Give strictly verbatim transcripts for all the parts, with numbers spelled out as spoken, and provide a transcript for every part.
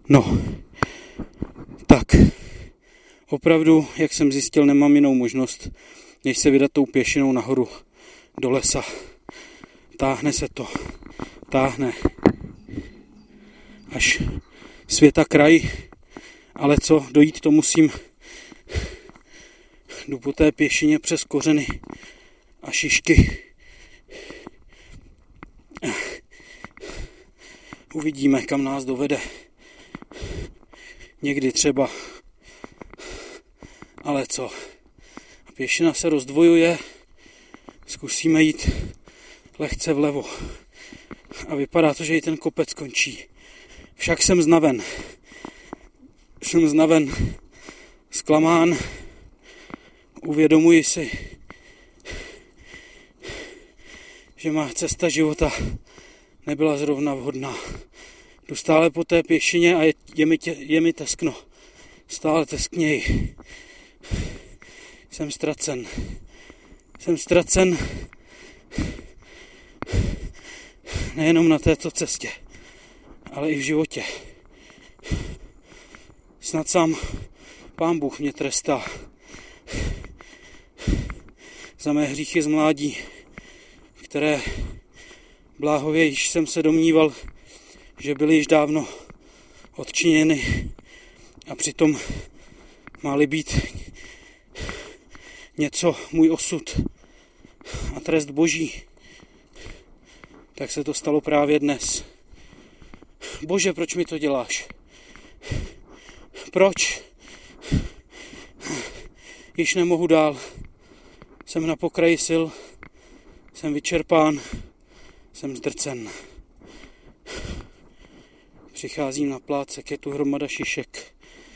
No, tak, opravdu, jak jsem zjistil, nemám jinou možnost, než se vydat tou pěšinou nahoru do lesa. Táhne se to, táhne až světa kraj, ale co, dojít to musím. Jdu po té pěšině přes kořeny a šišky. Uvidíme, kam nás dovede. Někdy třeba. Ale co? Pěšina se rozdvojuje. Zkusíme jít lehce vlevo. A vypadá to, že i ten kopec končí. Však jsem znaven. Jsem znaven. Zklamán. Uvědomuji si, že má cesta života nebyla zrovna vhodná. Jdu stále po té pěšině a je, je, mi, tě, je mi teskno. Stále teskněji. Jsem ztracen. Jsem ztracen nejenom na této cestě, ale i v životě. Snad sám Pán Bůh mě trestá za mé hříchy z mládí, které bláhově již jsem se domníval, že byly již dávno odčiněny, a přitom má-li být něco můj osud a trest Boží, tak se to stalo právě dnes. Bože, proč mi to děláš? Proč? Již nemohu dál. Jsem na pokraji sil, jsem vyčerpán, jsem zdrcen. Přicházím na plácek, je tu hromada šišek.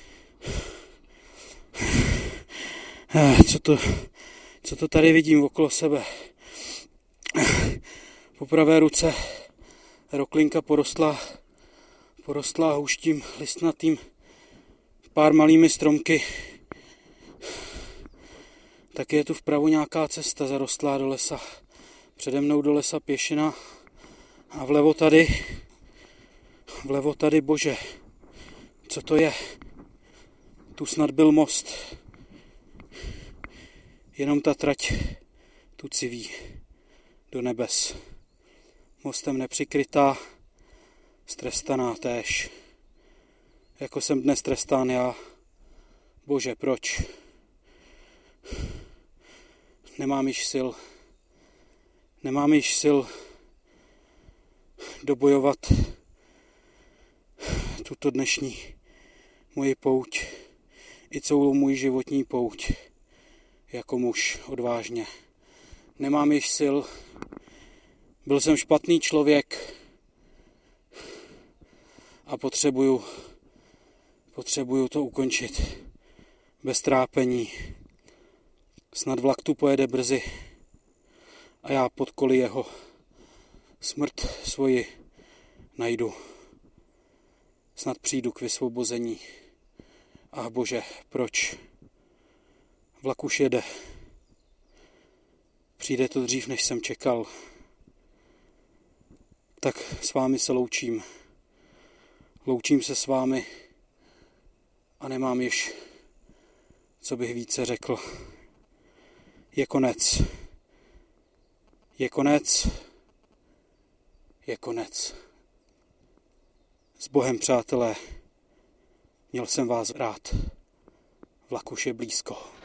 Co to, co to tady vidím okolo sebe? Po pravé ruce roklinka porostlá, porostlá houštím listnatým, pár malými stromky. Taky je tu vpravo nějaká cesta zarostlá do lesa. Přede mnou do lesa pěšina a vlevo tady, vlevo tady, Bože, co to je? Tu snad byl most. Jenom ta trať tu civí do nebes. Mostem nepřikrytá, strestaná též. Jako jsem dnes trestán já. Bože, proč? Nemám již sil. Nemám již sil dobojovat tuto dnešní moji pouť i celou můj životní pouť jako muž odvážně. Nemám již sil. Byl jsem špatný člověk a potřebuju, potřebuju to ukončit bez trápení. Snad vlak tu pojede brzy a já pod koli jeho smrt svoji najdu. Snad přijdu k vysvobození. Ach Bože, proč? Vlak už jede. Přijde to dřív, než jsem čekal. Tak s vámi se loučím. Loučím se s vámi a nemám již, co bych více řekl. Je konec. Je konec. Je konec. S Bohem, přátelé. Měl jsem vás rád. Vlak už je blízko.